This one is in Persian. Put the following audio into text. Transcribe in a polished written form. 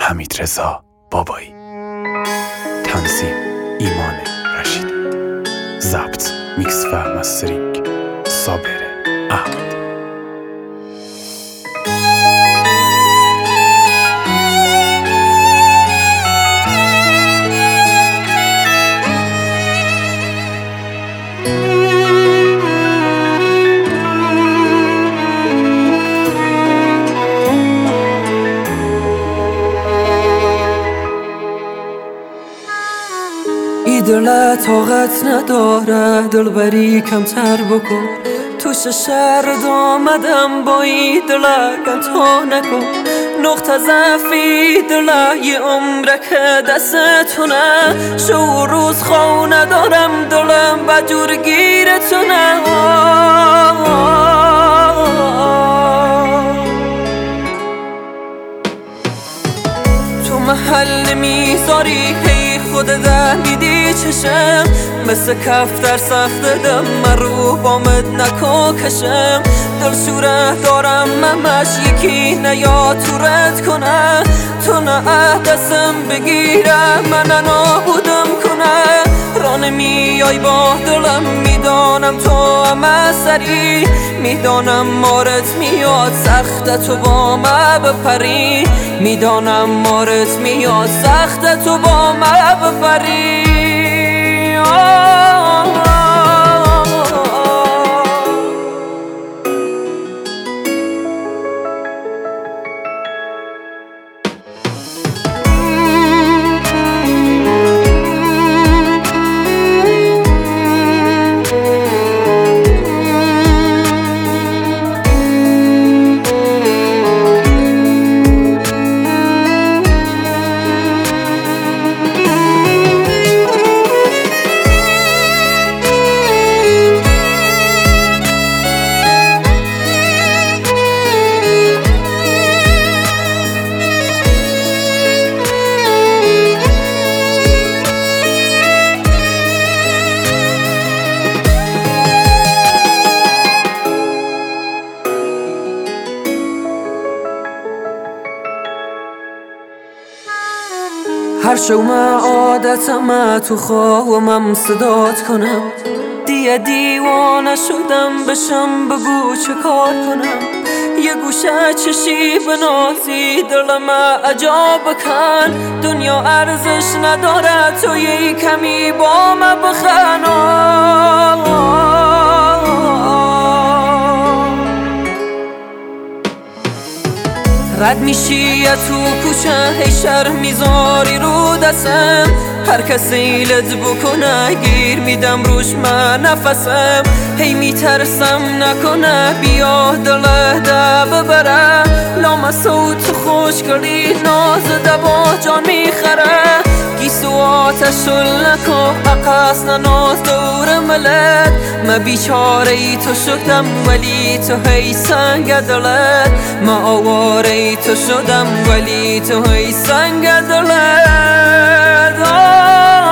حمیدرضا بابایی. تنظیم ایمان رشیدی. ضبط، میکس و مسترینگ صابر احمد. دل طاقت نداره دلبری کمتر بکن، توش شرد آمدم با این دل تا نکن. نقطه ضعفی دل یه عمره که دستتونه، شو روز خو ندارم دلم بجور گیرتونه. تو محل میذاری خودت دیدی چشم، مثل کفتر سخت دم من رو بامد نکو کشم. دل شوره دارم ممش یکی نیا تو رد کنه، تو نه دستم بگیره من نابودم کنه. رانه میای با دلم میدانم تو همه سری، میدانم مارت میاد سخت تو با ما بپری، میدانم مارت میاد سخت تو با ما بپری. هر شو من عادتم تو خواهم صدات کنم، دیوانه شدم بشم بگو چه کار کنم. یه گوشه چشی بنازی دلم عجاب کن، دنیا ارزش نداره تو یه کمی با من بخن. رد میشی تو کوچه هی شر میذاری رو دستم، هر کسی لد بکنه گیر میدم روش من نفسم. هی میترسم نکنه بیا دل ده ببره، لام صوت خوش کردی ناز دبا جان میخره. گیسو آتش نکو اقاس ناز دور ملت، ما بیچاره ای تو شدم ولی تو هی سنگ دلت، ما آواره ای تو شدم ولی تو هی سنگ دلت.